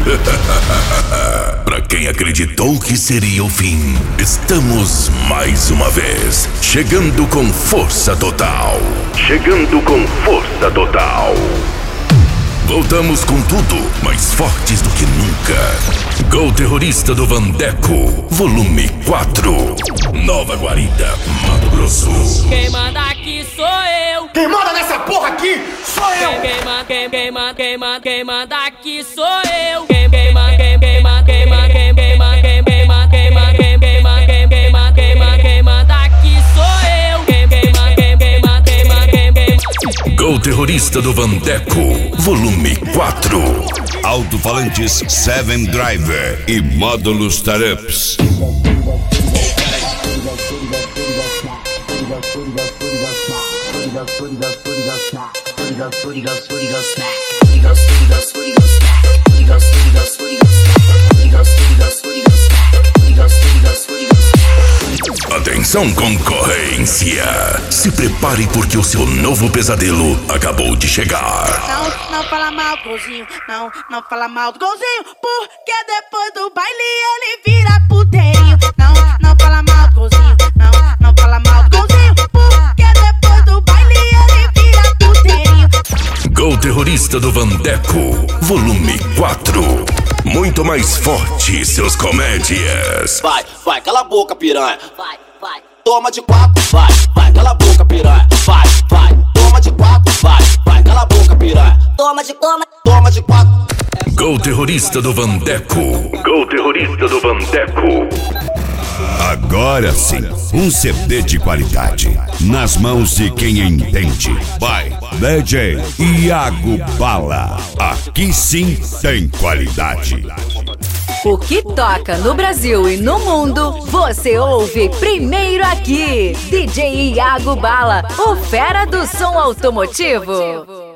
Pra quem acreditou que seria o fim, estamos mais uma vez chegando com força total. Chegando com força total. Voltamos com tudo, mais fortes do que nunca. Gol Terrorista do Vandeco, volume 4. Nova Guarita, Mato Grosso. Quem manda aqui sou eu. Quem manda nessa porra aqui sou eu. Quem manda aqui sou eu. Quem manda aqui sou eu. Gol Terrorista do Vandeco, volume 4. Alto-falantes 7 Driver e módulos Tarups. Atenção, concorrência! Se prepare porque o seu novo pesadelo acabou de chegar. Não fala mal do golzinho, não fala mal do golzinho, porque depois do baile ele vira puteiro. Não fala mal do golzinho, não fala mal do golzinho, porque depois do baile ele vira puteiro. Gol Terrorista do Vandeco, volume 4. Muito mais forte, seus comédias. Vai, cala a boca, piranha. Vai. Toma de 4, vai, cala a boca, piranha. Vai, toma de 4, vai, cala a boca, piranha. Toma de 4. Gol Terrorista do Vandeco. Gol Terrorista do Vandeco. Agora sim, um CD de qualidade nas mãos de quem entende. Vai, DJ Iago Bala. Aqui sim tem qualidade. O que toca no Brasil e no mundo, você ouve primeiro aqui. DJ Iago Bala, o fera do som automotivo.